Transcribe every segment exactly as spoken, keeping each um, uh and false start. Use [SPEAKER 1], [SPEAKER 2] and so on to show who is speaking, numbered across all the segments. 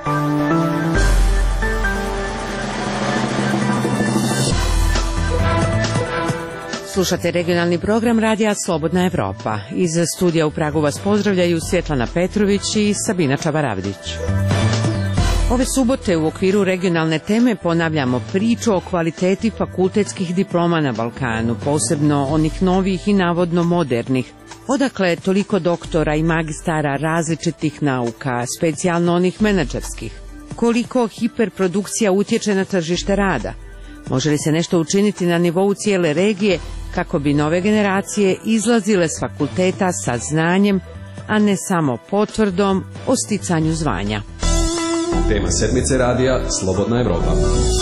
[SPEAKER 1] Slušate regionalni program radija Slobodna Evropa. Iz studija u Pragu vas pozdravljaju Svjetlana Petrović i Sabina Čabaravdić. Ove subote u okviru regionalne teme ponavljamo priču o kvaliteti fakultetskih diploma na Balkanu, posebno onih novih i navodno modernih. Odakle toliko doktora i magistara različitih nauka, specijalno onih menadžerskih? Koliko hiperprodukcija utječe na tržište rada? Može li se nešto učiniti na nivou cijele regije kako bi nove generacije izlazile s fakulteta sa znanjem, a ne samo potvrdom o sticanju zvanja?
[SPEAKER 2] Tema sedmice radija Slobodna Evropa.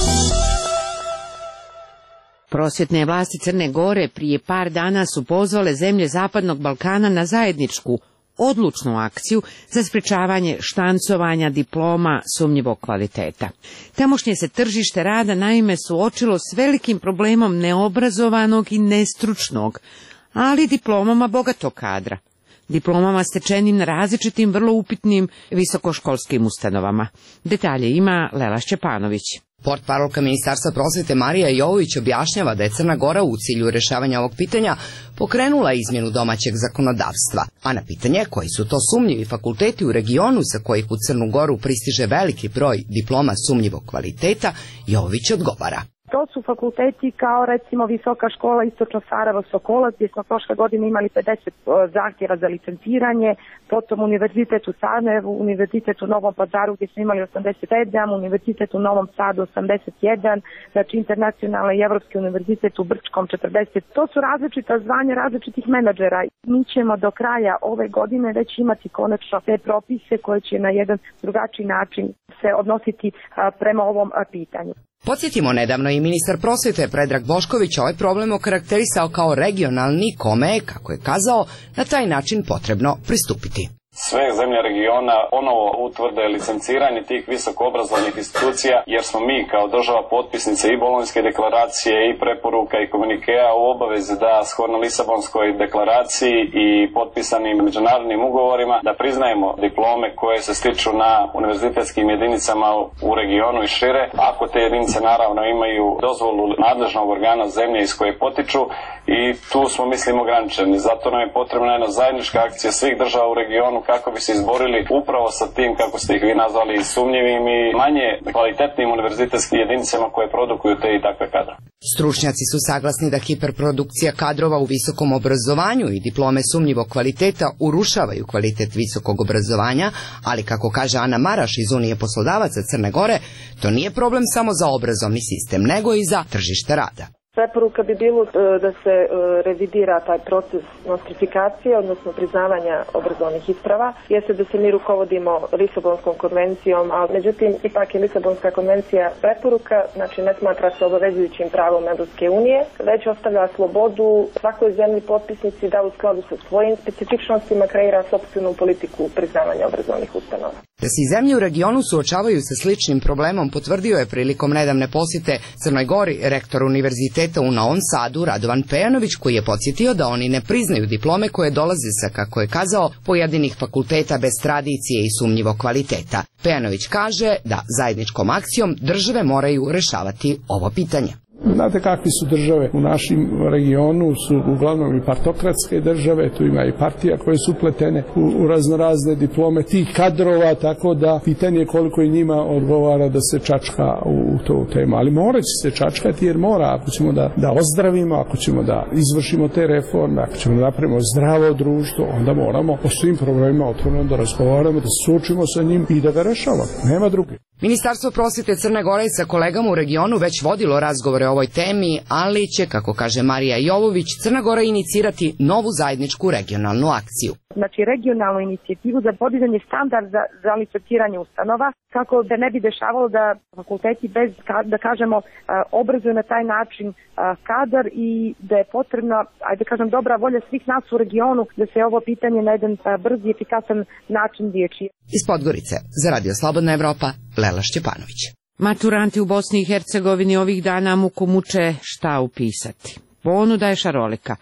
[SPEAKER 1] Prosvjetne vlasti Crne Gore prije par dana su pozvale zemlje Zapadnog Balkana na zajedničku, odlučnu akciju za sprečavanje štancovanja diploma sumnjivog kvaliteta. Tamošnje se tržište rada naime suočilo s velikim problemom neobrazovanog i nestručnog, ali diplomama bogatog kadra. Diplomama stečenim na različitim vrlo upitnim visokoškolskim ustanovama. Detalje ima Lela Šćepanović.
[SPEAKER 3] Portparolka Ministarstva prosvete Marija Jovović objašnjava da je Crna Gora u cilju rješavanja ovog pitanja pokrenula izmjenu domaćeg zakonodavstva, a na pitanje koji su to sumnjivi fakulteti u regionu sa kojih u Crnu Goru pristiže veliki broj diploma sumnjivog kvaliteta, Jovović odgovara.
[SPEAKER 4] To su fakulteti kao recimo Visoka škola Istočno Sarajevo Sokolac, gdje smo prošle godine imali pedeset zahtjeva za licenciranje, potom Univerzitet u Sarajevu, Univerzitet u Novom Pazaru gdje smo imali osamdeset sedam, Univerzitet u Novom Sadu osamdeset jedan, znači Internacionalni i Evropski univerzitet u Brčkom četrdeset. To su različita zvanja različitih menadžera. Mi ćemo do kraja ove godine već imati konačno te propise koje će na jedan drugačiji način se odnositi prema ovom pitanju.
[SPEAKER 3] Podsjetimo, nedavno i ministar prosvjete Predrag Bošković ovaj problem okarakterisao kao regionalni kome je, kako je kazao, na taj način potrebno pristupiti.
[SPEAKER 5] Sve zemlje regiona ponovo utvrde licenciranje tih visokoobrazovnih institucija, jer smo mi kao država potpisnice i Bolonjske deklaracije i preporuka i komunikea u obavezi da shodno Lisabonskoj deklaraciji i potpisanim međunarodnim ugovorima da priznajemo diplome koje se stiču na univerzitetskim jedinicama u regionu i šire, ako te jedinice naravno imaju dozvolu nadležnog organa zemlje iz koje potiču, i tu smo mislim ograničeni. Zato nam je potrebna jedna zajednička akcija svih država u regionu kako bi se izborili upravo sa tim, kako ste ih vi nazvali, sumnjivim i manje kvalitetnim univerzitetskim jedinicama koje produkuju te i takve kadre.
[SPEAKER 3] Stručnjaci su saglasni da hiperprodukcija kadrova u visokom obrazovanju i diplome sumnjivog kvaliteta urušavaju kvalitet visokog obrazovanja, ali kako kaže Ana Maraš iz Unije poslodavaca Crne Gore, to nije problem samo za obrazovni sistem, nego i za tržište rada.
[SPEAKER 6] Preporuka bi bilo da se revidira taj proces nostrifikacije, odnosno priznavanja obrazovnih isprava, jeste da se mi rukovodimo Lisabonskom konvencijom, ali međutim ipak je Lisabonska konvencija preporuka, znači ne smatra se obavezujućim pravom Evropske unije, već ostavlja slobodu svakoj zemlji potpisnici da u skladu sa svojim specifičnostima kreira sopstvenu politiku priznavanja obrazovnih ustanova.
[SPEAKER 3] Da se i zemlje u regionu suočavaju sa sličnim problemom potvrdio je prilikom nedavne posjete Crnoj Gori rektor univerziteta u Novom Sadu Radovan Pejanović, koji je podsjetio da oni ne priznaju diplome koje dolaze sa, kako je kazao, pojedinih fakulteta bez tradicije i sumnjivog kvaliteta. Pejanović kaže da zajedničkom akcijom države moraju rješavati ovo pitanje.
[SPEAKER 7] Znate kakvi su države u našem regionu, su uglavnom i partokratske države, tu ima i partija koje su upletene u, u raznorazne diplome tih kadrova, tako da pitanje je koliko i njima odgovara da se čačka u, u to temu. Ali mora će se čačkati jer mora, ako ćemo da, da ozdravimo, ako ćemo da izvršimo te reforme, ako ćemo da napravimo zdravo društvo, onda moramo o svim problemima otvoreno da razgovaramo, da se suočimo sa njim i da ga rešavamo. Nema druge.
[SPEAKER 3] Ministarstvo prosvjete Crne Gore sa kolegama u regionu već vodilo razgovore o ovoj temi, ali će, kako kaže Marija Jovović, Crna Gora inicirati novu zajedničku regionalnu akciju.
[SPEAKER 4] Znači regionalnu inicijativu za podizanje standarda za licenciranje ustanova, kako da ne bi dešavalo da fakulteti bez, da kažemo, obrazuju na taj način kadar i da je potrebna, ajde da kažem, dobra volja svih nas u regionu da se ovo pitanje na jedan brz i efikasan način riješi.
[SPEAKER 3] Iz Podgorice, za Radio Slobodna Evropa, Lela Šćepanović.
[SPEAKER 1] Maturanti u Bosni i Hercegovini ovih dana muku muče šta upisati. Ponuda je šarolika.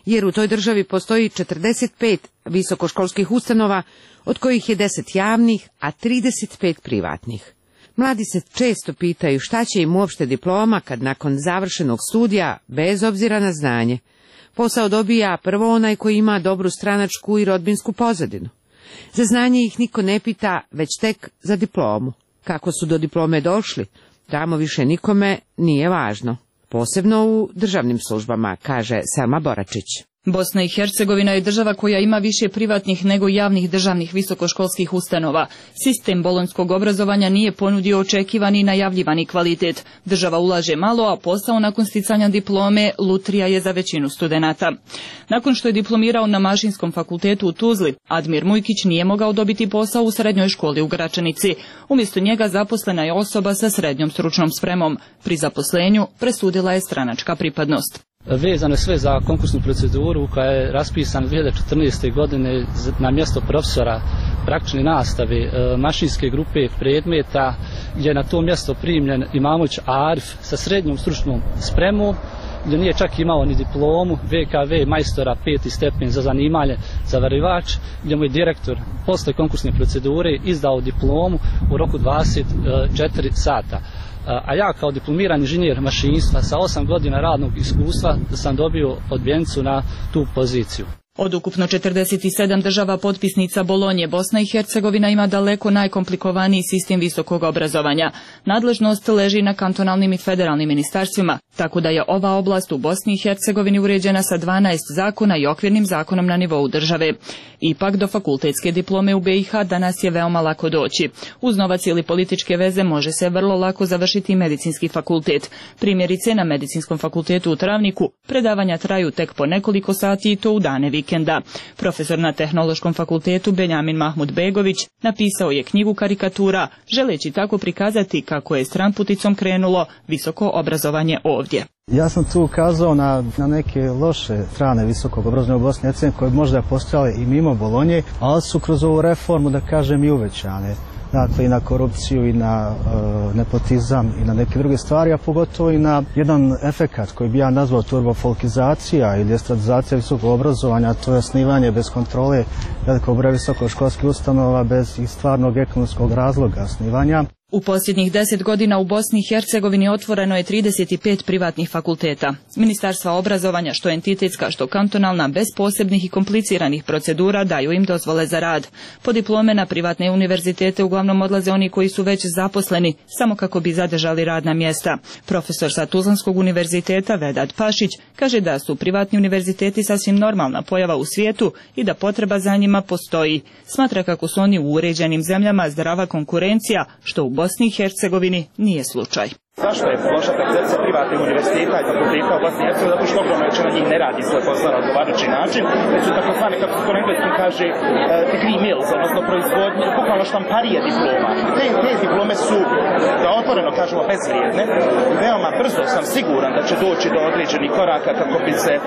[SPEAKER 1] jer u toj državi postoji četrdeset pet visokoškolskih ustanova, od kojih je deset javnih, a trideset pet privatnih. Mladi se često pitaju šta će im uopšte diploma kad nakon završenog studija, bez obzira na znanje, posao dobija prvo onaj koji ima dobru stranačku i rodbinsku pozadinu. Za znanje ih niko ne pita, već tek za diplomu. Kako su do diplome došli, tamo više nikome nije važno. Posebno u državnim službama, kaže Selma Boračić.
[SPEAKER 8] Bosna i Hercegovina je država koja ima više privatnih nego javnih državnih visokoškolskih ustanova. Sistem bolonjskog obrazovanja nije ponudio očekivani i najavljivani kvalitet. Država ulaže malo, a posao nakon sticanja diplome lutrija je za većinu studenata. Nakon što je diplomirao na Mašinskom fakultetu u Tuzli, Admir Mujkić nije mogao dobiti posao u srednjoj školi u Gračanici. Umjesto njega zaposlena je osoba sa srednjom stručnom spremom. Pri zaposlenju presudila je stranačka pripadnost.
[SPEAKER 9] Vezano je sve za konkursnu proceduru koja je raspisana dvije hiljade četrnaeste. godine na mjesto profesora praktične nastave mašinske grupe predmeta, gdje je na to mjesto primljen Imamović Arif sa srednjom stručnom spremom, gdje nije čak imao ni diplomu, V K V majstora peti stepen za zanimanje zavarivač, gdje mu je direktor posle konkursne procedure izdao diplomu u roku dvadeset četiri sata. A ja kao diplomirani inženjer mašinstva sa osam godina radnog iskustva sam dobio odbijenicu na tu poziciju.
[SPEAKER 8] Od ukupno četrdeset sedam država potpisnica Bolonje, Bosna i Hercegovina ima daleko najkomplikovaniji sistem visokog obrazovanja. Nadležnost leži na kantonalnim i federalnim ministarstvima, tako da je ova oblast u Bosni i Hercegovini uređena sa dvanaest zakona i okvirnim zakonom na nivou države. Ipak do fakultetske diplome u B i H danas je veoma lako doći. Uz novac ili političke veze može se vrlo lako završiti medicinski fakultet. Primjerice, na Medicinskom fakultetu u Travniku predavanja traju tek po nekoliko sati i to u dane vikenda. Profesor na Tehnološkom fakultetu Benjamin Mahmud Begović napisao je knjigu karikatura, želeći tako prikazati kako je stranputicom krenulo visoko obrazovanje ovdje.
[SPEAKER 10] Ja sam tu ukazao na, na neke loše strane visokog obrazovanja u Bosni i Hercegovini koje možda postojale i mimo Bolonje, ali su kroz ovu reformu, da kažem, i uvećane. Dakle, i na korupciju, i na e, nepotizam, i na neke druge stvari, a pogotovo i na jedan efekat koji bi ja nazvao turbofolkizacija ili estradizacija visokog obrazovanja, to je osnivanje bez kontrole velikog broja visokoškolskih ustanova bez i stvarnog ekonomskog razloga osnivanja.
[SPEAKER 8] U posljednjih deset godina u Bosni i Hercegovini otvoreno je trideset pet privatnih fakulteta. Ministarstva obrazovanja, što entitetska, što kantonalna, bez posebnih i kompliciranih procedura daju im dozvole za rad. Po diplome na privatne univerzitete uglavnom odlaze oni koji su već zaposleni, samo kako bi zadržali radna mjesta. Profesor sa Tuzlanskog univerziteta Vedad Pašić kaže da su privatni univerziteti sasvim normalna pojava u svijetu i da potreba za njima postoji. Smatra kako su oni u uređenim zemljama zdrava konkurencija, što u Bosni i Hercegovini nije slučaj.
[SPEAKER 11] Zašto je loša percepcija privatnih univerziteta i fakulteta u Bosni i Hercegovini? Zato što ogromna većina njih ne radi svoj posao na odgovarajući način, već su takozvane, kako se to na engleskom kaže, uh, degree mills, odnosno proizvodnje, bukvalno štamparije diploma. Te, te diplome su, da otvoreno kažemo, bezvrijedne. Veoma brzo sam siguran da će doći do određenih koraka kako bi se uh,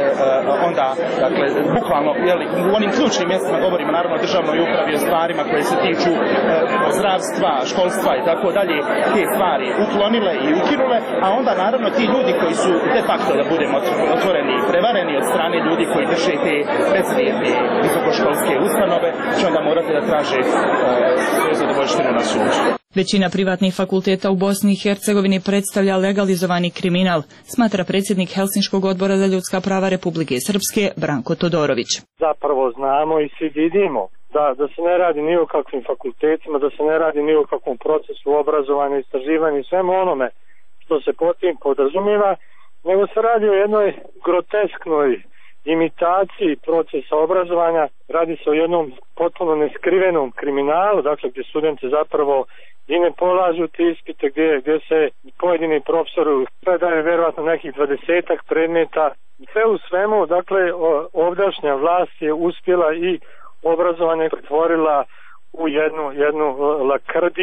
[SPEAKER 11] uh, onda, dakle, bukvalno, jeli, u onim ključnim mjestima govorimo naravno o državnoj upravi, o stvarima koje se tiču uh, zdravstva, školstva i tako dalje, te stvari uklonili i ukinule, a onda naravno ti ljudi koji su de facto, da budemo otvoreni i prevareni od strane ljudi koji drže te bezvrijedne visokoškolske ustanove, će onda morati da traže uh, svoju zadovoljštinu na sudu.
[SPEAKER 8] Većina privatnih fakulteta u Bosni i Hercegovini predstavlja legalizovani kriminal, smatra predsjednik Helsinškog odbora za ljudska prava Republike Srpske Branko Todorović.
[SPEAKER 12] Zapravo znamo i svi vidimo Da, da se ne radi ni o kakvim fakultetima, da se ne radi ni o kakvom procesu obrazovanja, istraživanja i svemu onome što se pod tim podrazumijeva, nego se radi o jednoj grotesknoj imitaciji procesa obrazovanja, radi se o jednom potpuno neskrivenom kriminalu, dakle gdje studenti zapravo i ne polažu te ispite, gdje, gdje se pojedini profesori predaje vjerojatno nekih dvadesetak predmeta. Sve u svemu, dakle, ovdašnja vlast je uspjela i obrazovanje pretvorila u jednu, jednu lakrdiju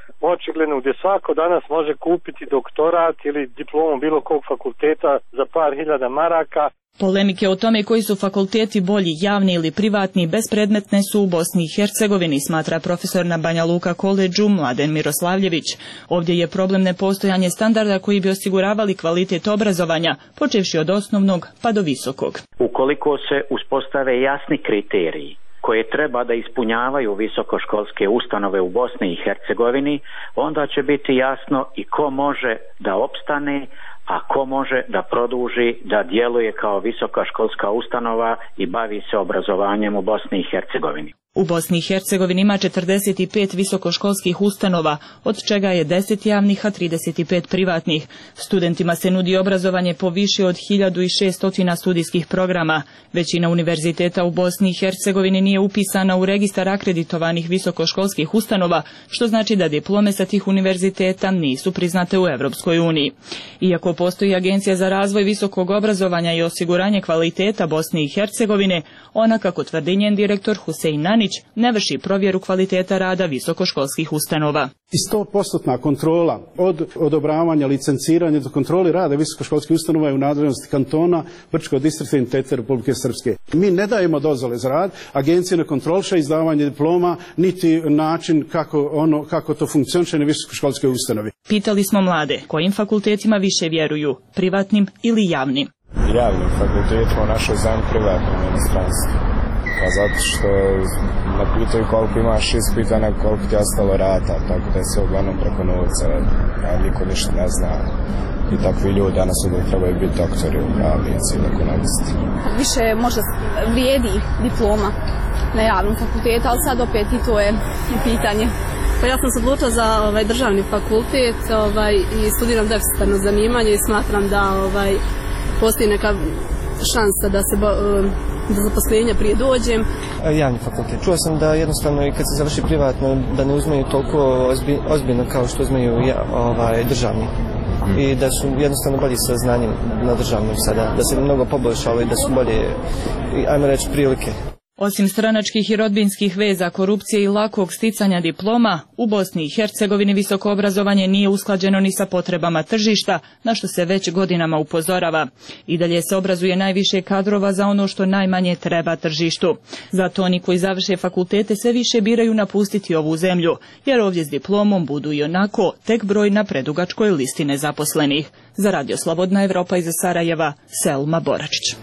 [SPEAKER 12] očigledno gdje svako danas može kupiti doktorat ili diplomu bilo kog fakulteta za par hiljada maraka.
[SPEAKER 8] Polemike o tome koji su fakulteti bolji, javni ili privatni, bespredmetne su u Bosni i Hercegovini, smatra profesor na Banja Luka koledžu Mladen Miroslavljević. Ovdje je problem nepostojanje standarda koji bi osiguravali kvalitet obrazovanja, počevši od osnovnog pa do visokog.
[SPEAKER 13] Ukoliko se uspostave jasni kriteriji koje treba da ispunjavaju visokoškolske ustanove u Bosni i Hercegovini, onda će biti jasno i ko može da opstane, a ko može da produži da djeluje kao visoka školska ustanova i bavi se obrazovanjem u Bosni i Hercegovini.
[SPEAKER 8] U Bosni i Hercegovini ima četrdeset pet visokoškolskih ustanova, od čega je deset javnih, a trideset pet privatnih. Studentima se nudi obrazovanje po više od hiljadu šesto studijskih programa. Većina univerziteta u Bosni i Hercegovini nije upisana u registar akreditovanih visokoškolskih ustanova, što znači da diplome sa tih univerziteta nisu priznate u Evropskoj uniji. Iako postoji Agencija za razvoj visokog obrazovanja i osiguranje kvaliteta Bosne i Hercegovine, ona, kako tvrdi njen direktor Husein Nanić, ne vrši provjeru kvaliteta rada visokoškolskih ustanova.
[SPEAKER 14] I sto posto kontrola od odobravanja, licenciranja do kontroli rada visokoškolskih ustanova je u nadležnosti kantona Brčko-distrikta integriteta Republike Srpske. Mi ne dajemo dozvole za rad, agencija ne kontroliše izdavanje diploma, niti način kako, ono, kako to funkcioniše na visokoškolskoj ustanovi.
[SPEAKER 8] Pitali smo mlade kojim fakultetima više vjeruju, privatnim ili javnim.
[SPEAKER 15] Javnim fakultetima u našoj zemlji, privatnim inostranstvu. Pa zato što ne pitaju koliko imaš ispita, nego koliko ti je ostalo rata, tako da je sve uglavnom preko novca, a niko ništa ne zna. I takvi ljudi danas uvijek trebaju biti doktori u pravnici ili ekonomisti.
[SPEAKER 16] Više možda vrijedi diploma na javnom fakultetu, ali sad opet i to je pitanje. Pa ja sam se odlučila za ovaj, državni fakultet ovaj, i studiram deficitarno zanimanje i smatram da ovaj, postoji neka šansa da se do zaposlenja prije dođem.
[SPEAKER 17] Javni fakultet. Čuo sam da jednostavno i kad se završi privatno da ne uzmeju toliko ozbiljno kao što uzmeju ovaj, državni. I da su jednostavno bolji sa znanjem na državnom sada. Da se mnogo poboljšalo i da su bolje, ajmo reći, prilike.
[SPEAKER 8] Osim stranačkih i rodbinskih veza, korupcije i lakog sticanja diploma, u Bosni i Hercegovini visoko obrazovanje nije usklađeno ni sa potrebama tržišta, na što se već godinama upozorava. I dalje se obrazuje najviše kadrova za ono što najmanje treba tržištu. Zato oni koji završe fakultete sve više biraju napustiti ovu zemlju, jer ovdje s diplomom budu i onako tek broj na predugačkoj listi nezaposlenih. Za Radio Slobodna Evropa iz Sarajeva, Selma Boračić.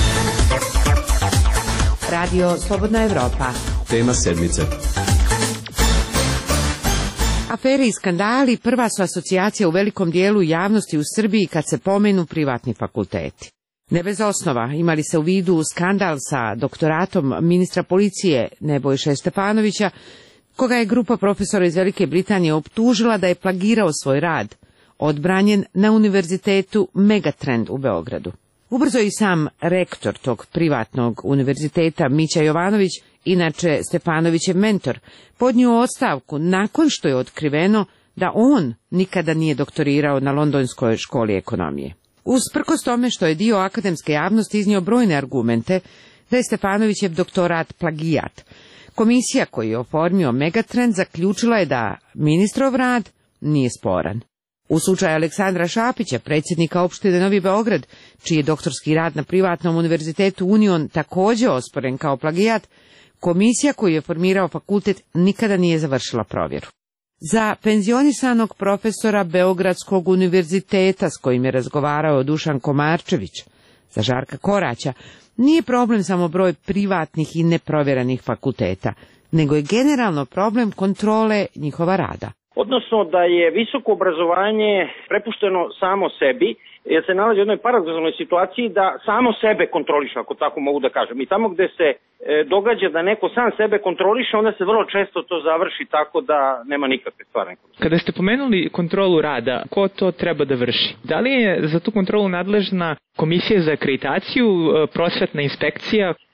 [SPEAKER 1] Radio Slobodna Evropa.
[SPEAKER 2] Tema sedmice.
[SPEAKER 1] Afere i skandali prva su asocijacija u velikom dijelu javnosti u Srbiji kad se pomenu privatni fakulteti. Ne bez osnova, imali se u vidu skandal sa doktoratom ministra policije Nebojše Stefanovića, koga je grupa profesora iz Velike Britanije optužila da je plagirao svoj rad, odbranjen na univerzitetu Megatrend u Beogradu. Ubrzo i sam rektor tog privatnog univerziteta Mića Jovanović, inače Stefanovićev mentor, podnio ostavku nakon što je otkriveno da on nikada nije doktorirao na Londonskoj školi ekonomije. Usprkos tome što je dio akademske javnosti iznio brojne argumente da je Stefanovićev doktorat plagijat, komisija koju je oformio Megatrend zaključila je da ministrov rad nije sporan. U slučaju Aleksandra Šapića, predsjednika opštine Novi Beograd, čiji je doktorski rad na privatnom univerzitetu Union također osporen kao plagijat, komisija koju je formirao fakultet nikada nije završila provjeru. Za penzionisanog profesora Beogradskog univerziteta s kojim je razgovarao Dušan Komarčević, za Žarka Koraća, nije problem samo broj privatnih i neprovjeranih fakulteta, nego je generalno problem kontrole njihova rada.
[SPEAKER 18] Odnosno da je visoko obrazovanje prepušteno samo sebi, jer se nalazi u jednoj paradoksalnoj situaciji da samo sebe kontroliše, ako tako mogu da kažem. I tamo gde se e, događa da neko sam sebe kontroliše, onda se vrlo često to završi tako da nema nikakve stvarne kontrole.
[SPEAKER 19] Kada ste pomenuli kontrolu rada, ko to treba da vrši? Da li je za tu kontrolu nadležna komisija za akreditaciju, prosvetna inspekcija?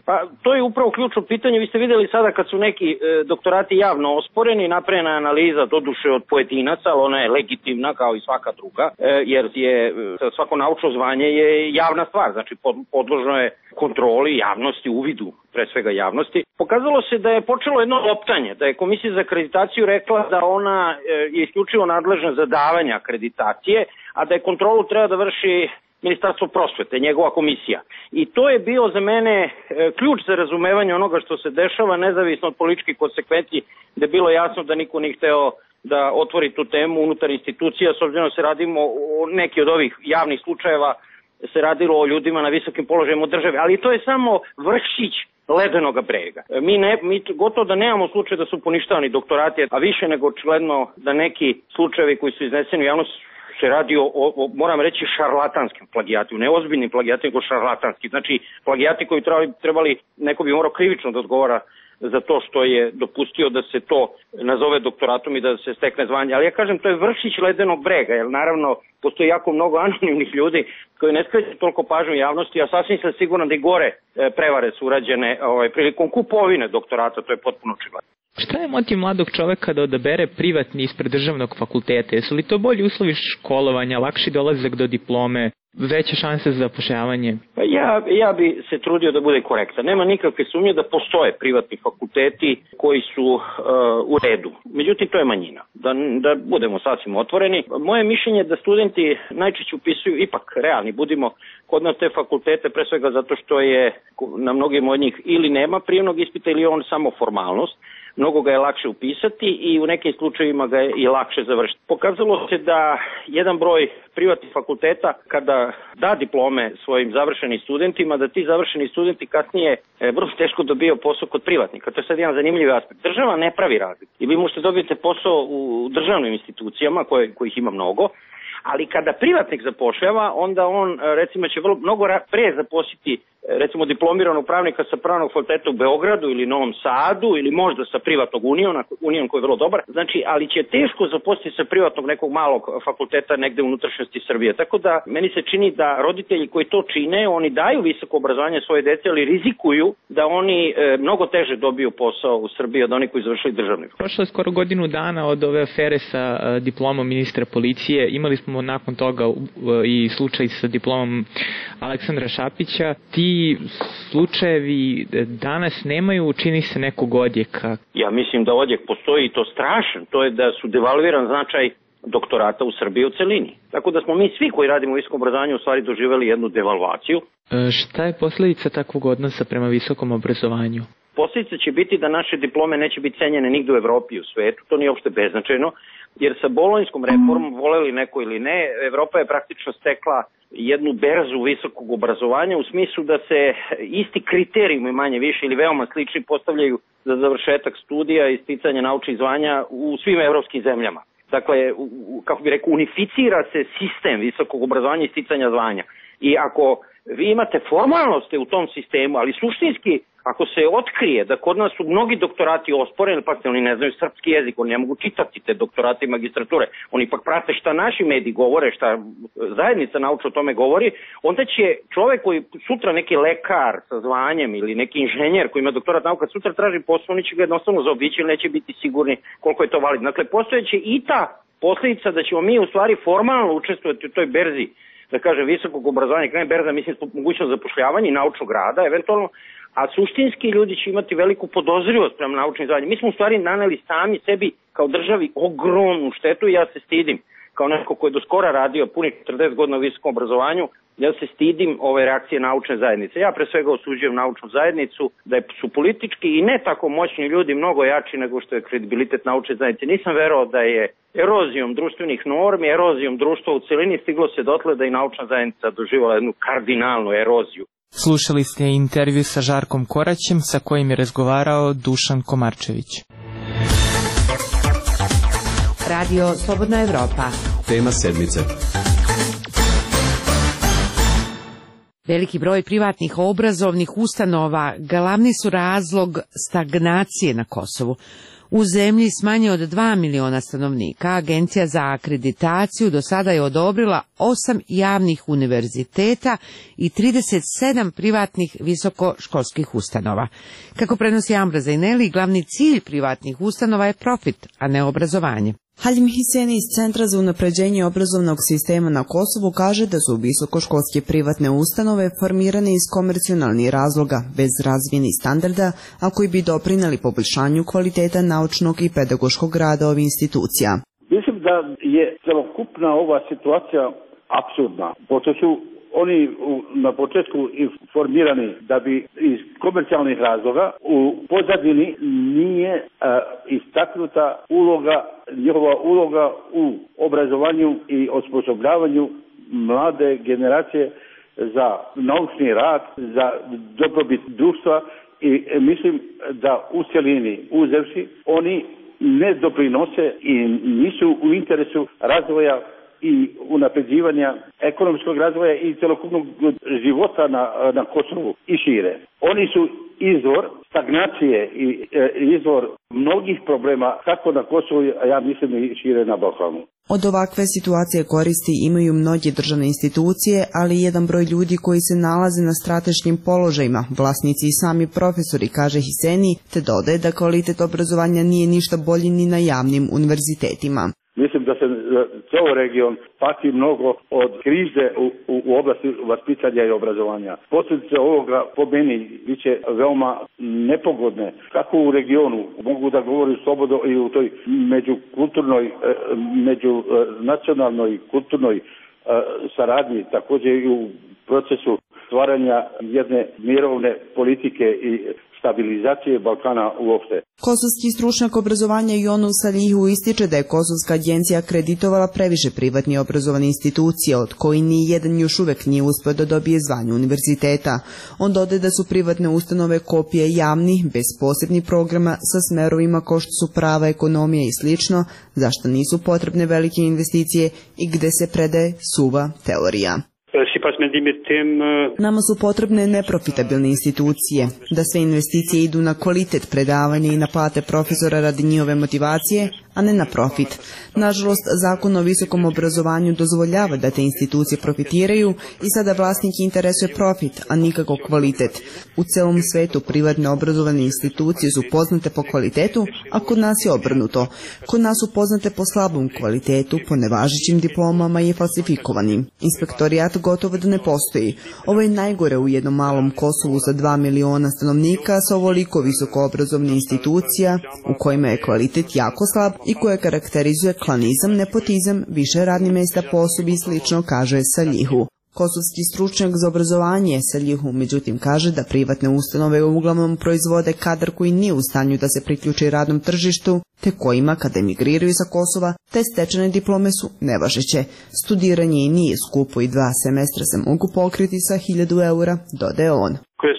[SPEAKER 18] Pa to je upravo ključno pitanje. Vi ste vidjeli sada kad su neki e, doktorati javno osporeni, napravljena analiza doduše od pojedinaca, ali ona je legitimna kao i svaka druga, e, jer je e, svako naučno zvanje je javna stvar, znači pod, podložno je kontroli javnosti, uvidu pre svega javnosti. Pokazalo se da je počelo jedno optanje, da je Komisija za akreditaciju rekla da ona e, je isključivo nadležna za davanje akreditacije, a da je kontrolu treba da vrši Ministarstvo prosvete, njegova komisija. I to je bio za mene e, ključ za razumevanje onoga što se dešava, nezavisno od političkih konsekvenci, da je bilo jasno da niko nije hteo da otvori tu temu unutar institucija, s obzirom da se radimo o neki od ovih javnih slučajeva, se radilo o ljudima na visokim položajima u državi, ali to je samo vršić ledenog brega. Mi, ne, mi gotovo da nemamo slučaj da su poništavani doktorati, a više nego očigledno da neki slučajevi koji su izneseni u javnost se radi o, o, moram reći, šarlatanskim plagijatima, ne ozbiljnim plagijatima, nego šarlatanskim. Znači, plagijati koji trebali, trebali, neko bi morao krivično da odgovara za to što je dopustio da se to nazove doktoratom i da se stekne zvanje. Ali ja kažem, to je vršić ledenog brega, jer naravno postoji jako mnogo anonimnih ljudi koji ne skreću toliko pažnju javnosti, a sasvim sam siguran da i gore prevare su urađene ovaj, prilikom kupovine doktorata, to je potpuno očigledno.
[SPEAKER 19] Šta je motiv mladog čoveka da odabere privatni ispred državnog fakulteta? Jesu li to bolji uslovi školovanja, lakši dolazak do diplome, veće šanse za zapošljavanje?
[SPEAKER 18] Pa ja, ja bi se trudio da bude korektan. Nema nikakve sumnje da postoje privatni fakulteti koji su uh, u redu. Međutim, to je manjina. Da, da budemo sasvim otvoreni. Moje mišljenje je da studenti najčešće upisuju, ipak realni budimo, kod nas te fakultete, pre svega zato što je na mnogim od njih ili nema prijemnog ispita ili on samo formalnost. Mnogo ga je lakše upisati i u nekim slučajevima ga je i lakše završiti. Pokazalo se da jedan broj privatnih fakulteta kada da diplome svojim završenim studentima, da ti završeni studenti kasnije e, vrlo teško dobiju posao kod privatnika. To je sad jedan zanimljiv aspekt. Država ne pravi razliku. I vi možete dobiti posao u državnim institucijama koje, kojih ima mnogo, ali kada privatnik zapošljava, onda on recimo će vrlo, mnogo pre zaposliti recimo diplomiranog pravnika sa pravnog fakulteta u Beogradu ili Novom Sadu ili možda sa privatnog unijona, unijon koji je vrlo dobar, znači, ali će teško zaposliti sa privatnog nekog malog fakulteta negde u unutrašnjosti Srbije. Tako da meni se čini da roditelji koji to čine, oni daju visoko obrazovanje svoje dece, ali rizikuju da oni e, mnogo teže dobiju posao u Srbiji od onih koji završili državni.
[SPEAKER 19] Prošlo je skoro godinu dana od ove afere sa uh, diplomom ministra policije. Imali smo nakon toga uh, i slučaj sa diplomom Aleksandra Šapića. Ti slučajevi danas nemaju, čini se, nekog odjeka.
[SPEAKER 18] Ja mislim da odjek postoji i to strašan. To je da su devalviran značaj doktorata u Srbiji u celini. Tako da smo mi svi koji radimo u visokom obrazovanju u stvari doživjeli jednu devalvaciju.
[SPEAKER 19] E, šta je posljedica takvog odnosa prema visokom obrazovanju?
[SPEAKER 18] Posljedica će biti da naše diplome neće biti cenjene nigde u Evropi i u svetu. To nije uopšte beznačajno, jer sa bolonjskom reformom, voleli neko ili ne, Evropa je praktično stekla jednu berzu visokog obrazovanja u smislu da se isti kriterijumi manje više ili veoma slični postavljaju za završetak studija i sticanje naučnih zvanja u svim evropskim zemljama. Dakle, kako bi rekao, unificira se sistem visokog obrazovanja i sticanja zvanja. I ako vi imate formalnosti u tom sistemu, ali suštinski, ako se otkrije da kod nas su mnogi doktorati osporeni, pa oni ne znaju srpski jezik, oni ne mogu čitati te doktorate i magistrature, oni ipak prate šta naši mediji govore, šta zajednica nauča o tome govori, onda će čovek koji sutra neki lekar sa zvanjem ili neki inženjer koji ima doktorat nauka, sutra traži posao, oni će ga jednostavno zaobići ili neće biti sigurni koliko je to validno. Dakle, postojeće i ta posljedica da ćemo mi u stvari formalno učestvovati u toj berzi, da kažem, visokog obrazovanja, kada je berza, mislim, mogućnost zapošljavanja i naučnog rada, eventualno, a suštinski ljudi će imati veliku podozrivost prema naučnim zvanjima. Mi smo u stvari naneli sami sebi kao državi ogromnu štetu i ja se stidim, kao neko ko je do skora radio punih četrdeset godina u visokom obrazovanju, ja se stidim ove reakcije naučne zajednice. Ja pre svega osuđujem naučnu zajednicu, da su politički i ne tako moćni ljudi mnogo jači nego što je kredibilitet naučne zajednice. Nisam verovao da je erozijom društvenih normi, erozijom društva u celini stiglo se dotle da i naučna zajednica doživala jednu kardinalnu eroziju.
[SPEAKER 20] Slušali ste intervju sa Žarkom Koraćem, sa kojim je razgovarao Dušan Komarčević.
[SPEAKER 1] Radio Slobodna Evropa.
[SPEAKER 2] Tema sedmice.
[SPEAKER 1] Veliki broj privatnih obrazovnih ustanova glavni su razlog stagnacije na Kosovu. U zemlji s manje od dva miliona stanovnika Agencija za akreditaciju do sada je odobrila osam javnih univerziteta i trideset sedam privatnih visokoškolskih ustanova. Kako prenosi Amra Zajneli, glavni cilj privatnih ustanova je profit, a ne obrazovanje.
[SPEAKER 21] Halim Hiseni iz Centra za unapređenje obrazovnog sistema na Kosovu kaže da su visokoškolske privatne ustanove formirane iz komercionalnih razloga, bez razvijenih standarda, a koji bi doprineli poboljšanju kvaliteta naučnog i pedagoškog rada ovih institucija.
[SPEAKER 22] Mislim da je celokupna ova situacija apsurdna, pošto su oni na početku formirani da bi iz komercijalnih razloga u pozadini nije a, istaknuta uloga, njihova uloga u obrazovanju i osposobljavanju mlade generacije za naučni rad, za dobrobit društva i mislim da u cjelini uzevši oni ne doprinose i nisu u interesu razvoja i unapređivanja ekonomskog razvoja i celokupnog života na, na Kosovu i šire. Oni su izvor stagnacije i e, izvor mnogih problema kako na Kosovu, a ja mislim i šire na Balkanu.
[SPEAKER 21] Od ovakve situacije koristi imaju mnoge državne institucije, ali i jedan broj ljudi koji se nalaze na strateškim položajima, vlasnici i sami profesori, kaže Hiseni, te dodaje da kvalitet obrazovanja nije ništa bolji ni na javnim univerzitetima.
[SPEAKER 22] Mislim da se ceo region pati mnogo od krize u, u, u oblasti vaspitanja i obrazovanja. Posljedice ovoga po meni biće veoma nepogodne. Kako u regionu, mogu da govorim slobodno i u toj međukulturnoj, među nacionalnoj kulturnoj saradnji, također i u procesu stvaranja jedne mirovne politike i stabilizacije Balkana uopšte.
[SPEAKER 21] Kosovski stručnjak obrazovanja Yunus Salihu ističe da je Kosovska agencija akreditovala previše privatnih obrazovane institucije, od koji ni jedan još uvek nije uspio da dobije zvanje univerziteta. On dodaje da su privatne ustanove kopije javnih, bez posebnih programa, sa smerovima kao što su prava, ekonomija i slično, zašto nisu potrebne velike investicije i gde se predaje suva teorija. Nama su potrebne neprofitabilne institucije, da sve investicije idu na kvalitet predavanja i na plate profesora radi njihove motivacije, a ne na profit. Nažalost, zakon o visokom obrazovanju dozvoljava da te institucije profitiraju i sada vlasnik interesuje profit, a nikako kvalitet. U celom svetu privatne obrazovane institucije su poznate po kvalitetu, a kod nas je obrnuto. Kod nas su poznate po slabom kvalitetu, po nevažećim diplomama i falsifikovanim. Inspektorijat gotovo da ne postoji. Ovo je najgore u jednom malom Kosovu sa dva miliona stanovnika sa ovoliko visoko obrazovne institucija u kojima je kvalitet jako slab i koje karakterizuje klanizam, nepotizam, više radnih mjesta po osobi i slično, kaže Salihu. Kosovski stručnjak za obrazovanje Salihu međutim kaže da privatne ustanove uglavnom proizvode kadar koji nije u stanju da se priključi radnom tržištu, te kojima kada emigriraju sa Kosova, te stečene diplome su nevažeće. Studiranje i nije skupo i dva semestra se mogu pokriti sa hiljadu eura, dodaje on.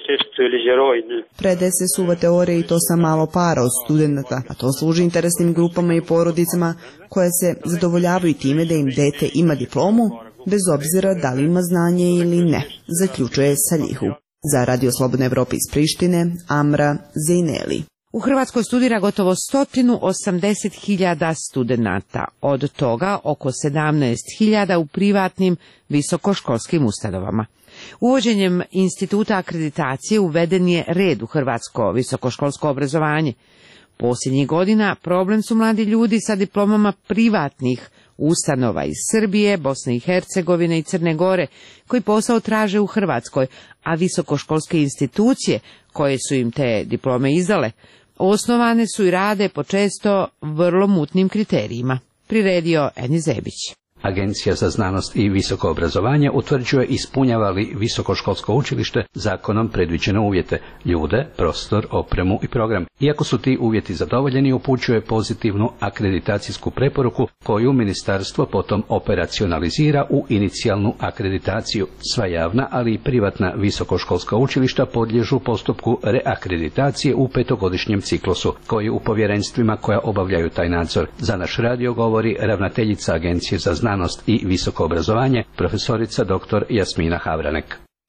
[SPEAKER 21] Predaje se suva teorija i to sa malo para od studenta, a to služi interesnim grupama i porodicama koje se zadovoljavaju time da im dete ima diplomu, bez obzira da li ima znanje ili ne, zaključuje Salihu. Za Radio Slobodna Evropa iz Prištine, Amra Zajneli.
[SPEAKER 1] U Hrvatskoj studira gotovo sto osamdeset hiljada studenata, od toga oko sedamnaest hiljada u privatnim visokoškolskim ustanovama. Uvođenjem instituta akreditacije uveden je red u hrvatsko visokoškolsko obrazovanje. Posljednjih godina problem su mladi ljudi sa diplomama privatnih ustanova iz Srbije, Bosne i Hercegovine i Crne Gore, koji posao traže u Hrvatskoj, a visokoškolske institucije koje su im te diplome izdale, osnovane su i rade po često vrlo mutnim kriterijima. Priredio Eni Zebić.
[SPEAKER 23] Agencija za znanost i visoko obrazovanje utvrđuje ispunjava li visokoškolsko učilište zakonom predviđene uvjete, ljude, prostor, opremu i program. Iako su ti uvjeti zadovoljeni, upućuje pozitivnu akreditacijsku preporuku koju ministarstvo potom operacionalizira u inicijalnu akreditaciju. Sva javna, ali i privatna visokoškolska učilišta podliježu postupku reakreditacije u petogodišnjem ciklusu, koji u povjerenstvima koja obavljaju taj nadzor. Za naš radio govori ravnateljica Agencije za znanost i visoko obrazovanje, profesorica doktor Jasmina Havranek.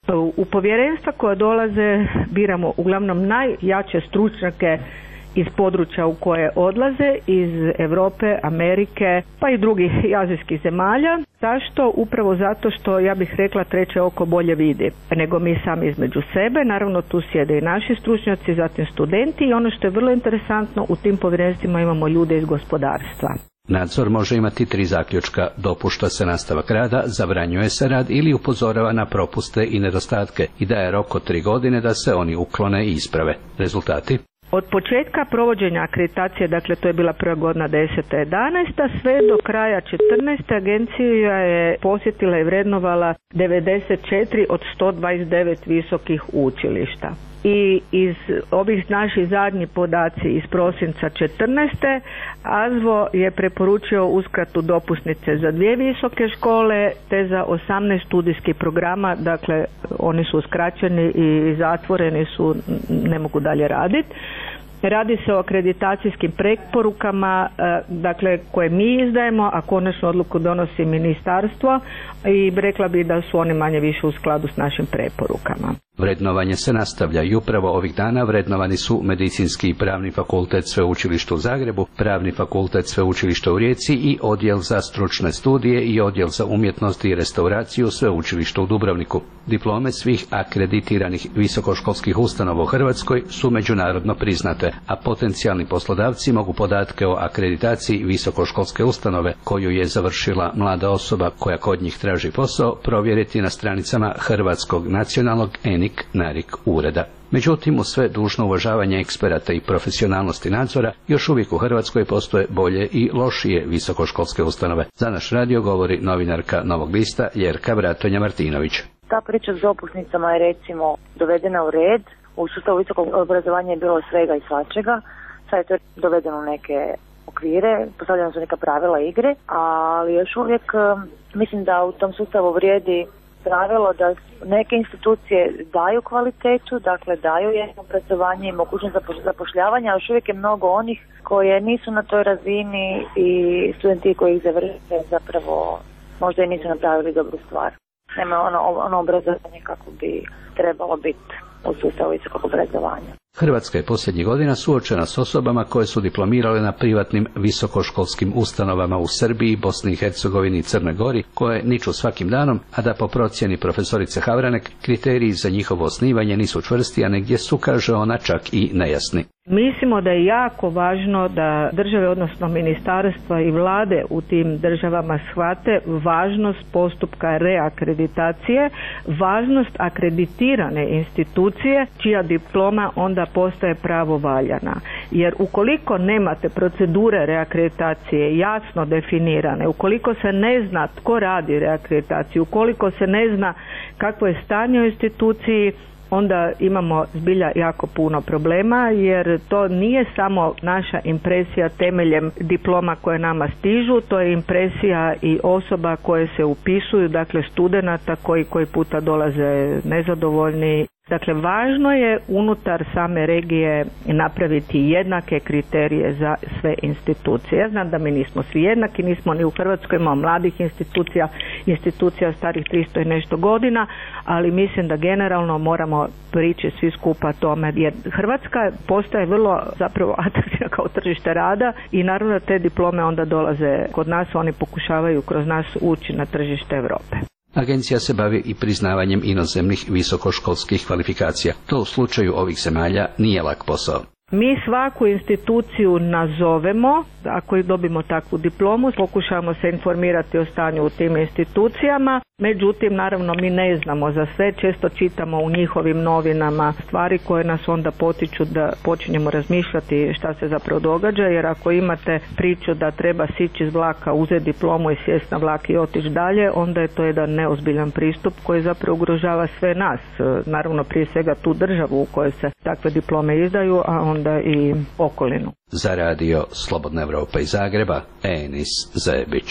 [SPEAKER 5] U povjerenstva koja dolaze biramo uglavnom najjače stručnjake iz područja u koje odlaze, iz Europe, Amerike, pa i drugih azijskih zemalja. Zašto? Upravo zato što, ja bih rekla, treće oko bolje vidi nego mi sami između sebe. Naravno, tu sjede i naši stručnjaci, zatim studenti, i ono što je vrlo interesantno, u tim povjerenstvima imamo ljude iz gospodarstva.
[SPEAKER 23] Nadzor može imati tri zaključka: dopušta se nastavak rada, zabranjuje se rad ili upozorava na propuste i nedostatke i daje rok od tri godine da se oni uklone i isprave. Rezultati?
[SPEAKER 5] Od početka provođenja akreditacije, dakle to je bila prva godina deseta jedanaesta, sve do kraja četrnaeste agencija je posjetila i vrednovala devedeset četiri od sto dvadeset devet visokih učilišta. I iz ovih naših zadnjih podaci iz prosinca četrnaeste AZVO je preporučio uskratu dopusnice za dvije visoke škole te za osamnaest studijskih programa, dakle oni su uskraćeni i zatvoreni su, ne mogu dalje raditi. Radi se o akreditacijskim preporukama, dakle, koje mi izdajemo, a konačnu odluku donosi ministarstvo, i rekla bi da su oni manje više u skladu s našim preporukama.
[SPEAKER 23] Vrednovanje se nastavlja i upravo ovih dana vrednovani su Medicinski i Pravni fakultet Sveučilišta u Zagrebu, Pravni fakultet Sveučilišta u Rijeci i Odjel za stručne studije i Odjel za umjetnost i restauraciju Sveučilišta u Dubrovniku. Diplome svih akreditiranih visokoškolskih ustanova u Hrvatskoj su međunarodno priznate, a potencijalni poslodavci mogu podatke o akreditaciji visokoškolske ustanove koju je završila mlada osoba koja kod njih traži posao provjeriti na stranicama Hrvatskog nacionalnog ENIK NARIK ureda. Međutim, uz sve dužno uvažavanje eksperata i profesionalnosti nadzora, još uvijek u Hrvatskoj postoje bolje i lošije visokoškolske ustanove. Za naš radio govori novinarka Novog lista Ljerka Bratonja Martinović.
[SPEAKER 6] Ta priča s dopusnicama je recimo dovedena u red. U sustavu visokog obrazovanja je bilo svega i svačega. Sad je to dovedeno u neke okvire, postavljena su neka pravila igre, ali još uvijek mislim da u tom sustavu vrijedi pravilo da neke institucije daju kvalitetu, dakle daju jedno obrazovanje i mogućnost zapošljavanja, a još uvijek je mnogo onih koje nisu na toj razini i studenti koji ih završe zapravo možda i nisu napravili dobru stvar. Nema ono, ono obrazovanje kako bi trebalo biti u sustavu visokog obrazovanja.
[SPEAKER 23] Hrvatska je posljednjih godina suočena s osobama koje su diplomirale na privatnim visokoškolskim ustanovama u Srbiji, Bosni i Hercegovini i Crnoj Gori, koje niču svakim danom, a da po procjeni profesorice Havranek kriteriji za njihovo osnivanje nisu čvrsti, a negdje su, kaže ona, čak i nejasni.
[SPEAKER 5] Mislimo da je jako važno da države, odnosno ministarstva i vlade u tim državama shvate važnost postupka reakreditacije, važnost akreditirane institucije čija diploma onda postaje pravovaljana. Jer ukoliko nemate procedure reakreditacije jasno definirane, ukoliko se ne zna tko radi reakreditaciju, ukoliko se ne zna kakvo je stanje u instituciji, onda imamo zbilja jako puno problema, jer to nije samo naša impresija temeljem diploma koje nama stižu, to je impresija i osoba koje se upisuju, dakle studenata koji koji puta dolaze nezadovoljni. Dakle, važno je unutar same regije napraviti jednake kriterije za sve institucije. Ja znam da mi nismo svi jednaki, nismo ni u Hrvatskoj, imamo mladih institucija, institucija starih tristo i nešto godina, ali mislim da generalno moramo prići svi skupa tome, jer Hrvatska postaje vrlo zapravo atraktivna kao tržište rada i naravno te diplome onda dolaze kod nas, oni pokušavaju kroz nas ući na tržište Europe.
[SPEAKER 23] Agencija se bavi i priznavanjem inozemnih visokoškolskih kvalifikacija. To u slučaju ovih zemalja nije lak posao.
[SPEAKER 5] Mi svaku instituciju nazovemo, ako dobimo takvu diplomu, pokušamo se informirati o stanju u tim institucijama, međutim, naravno, mi ne znamo za sve, često čitamo u njihovim novinama stvari koje nas onda potiču da počinjemo razmišljati šta se zapravo događa, jer ako imate priču da treba sići iz vlaka, uzeti diplomu i sjesti na vlak i otići dalje, onda je to jedan neozbiljan pristup koji zapravo ugrožava sve nas, naravno prije svega tu državu u kojoj se takve diplome izdaju, a onda i okolinu.
[SPEAKER 23] Za radio Slobodna Evropa iz Zagreba, Enis Zebić.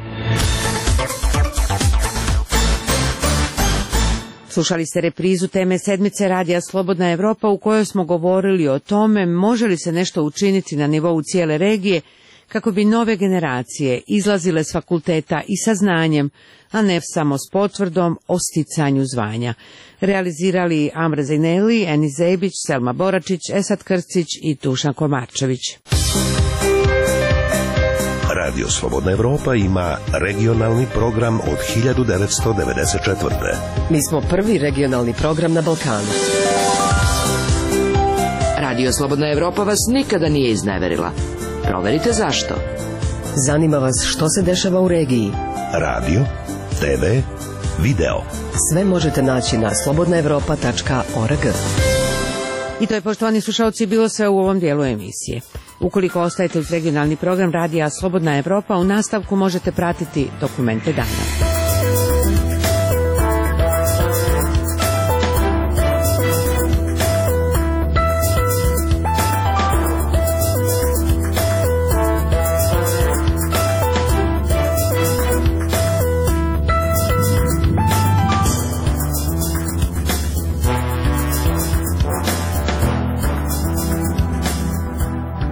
[SPEAKER 1] Slušali ste reprizu teme sedmice radija Slobodna Evropa u kojoj smo govorili o tome može li se nešto učiniti na nivou cijele regije kako bi nove generacije izlazile s fakulteta i sa znanjem, a ne samo s potvrdom o sticanju zvanja. Realizirali Amra Zajneli, Eni Zebić, Selma Boračić, Esad Krstić i Dušan Komarčević.
[SPEAKER 3] Radio Slobodna Evropa ima regionalni program od hiljadu devetsto devedeset četvrte.
[SPEAKER 4] Mi smo prvi regionalni program na Balkanu.
[SPEAKER 7] Radio Slobodna Evropa vas nikada nije izneverila. Proverite zašto.
[SPEAKER 4] Zanima vas što se dešava u regiji.
[SPEAKER 3] Radio, te ve, video.
[SPEAKER 4] Sve možete naći na slobodna evropa tačka org.
[SPEAKER 1] I to je, poštovani slušalci, bilo sve u ovom dijelu emisije. Ukoliko ostajete uz regionalni program Radija Slobodna Evropa, u nastavku možete pratiti Dokumente dana.